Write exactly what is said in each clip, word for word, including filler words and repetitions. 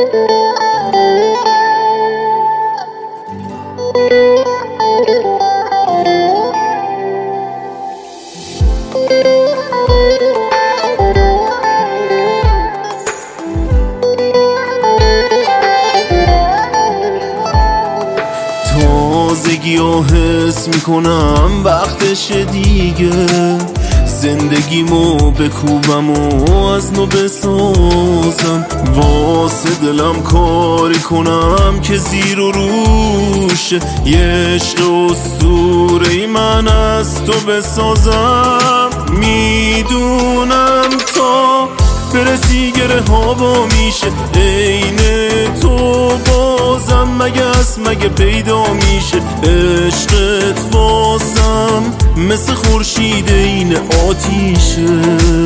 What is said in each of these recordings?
تازگی ها حس میکنم وقتش دیگه، زندگیمو بکوبم و از نو بسازم، واسه دلم کاری کنم که زیر و روشه، یه عشق اسطوره‌ای من از تو بسازم. میدونم تا برسی گره هوا میشه عین تو بازم، مگه از مگه پیدا میشه عشقت واسم، مثل خورشید این آتیشه.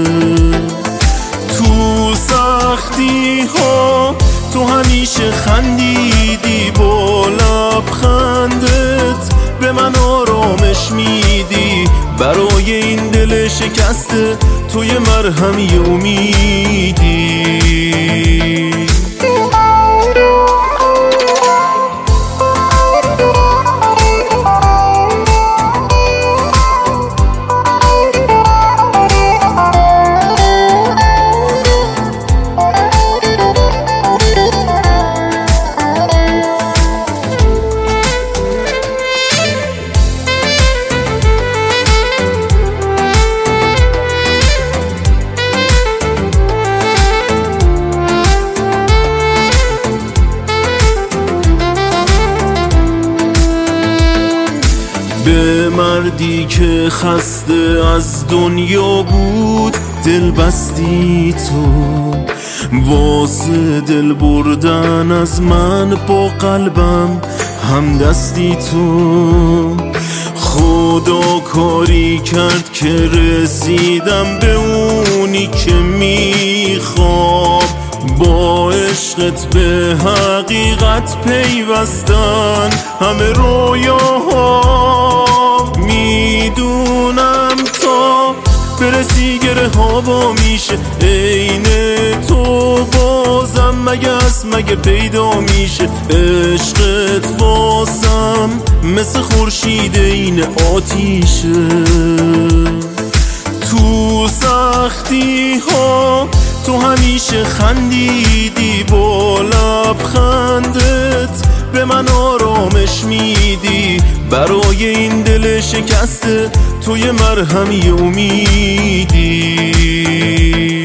تو سختی ها تو همیشه خندیدی، با لبخندت به من آرامش میدی، برای این دل شکسته تو یه مرهمی امیدی. به مردی که خسته از دنیا بود دل بستی تو، واسه دل بردن از من با قلبم هم دستی تو. خدا کاری کرد که رسیدم به اونی که میخوام، با عشقت به حقیقت پیوستن همه رویاها. میدونم تا برسی گره هوا میشه عین تو بازم، مگه از مگه پیدا میشه عشقت واسم، مثل خورشید این آتیشه. تو سختی ها تو همیشه خندیدی، با لبخندت به من آرامش میدی، برای این دل شکسته تو یه مرهمی امیدی.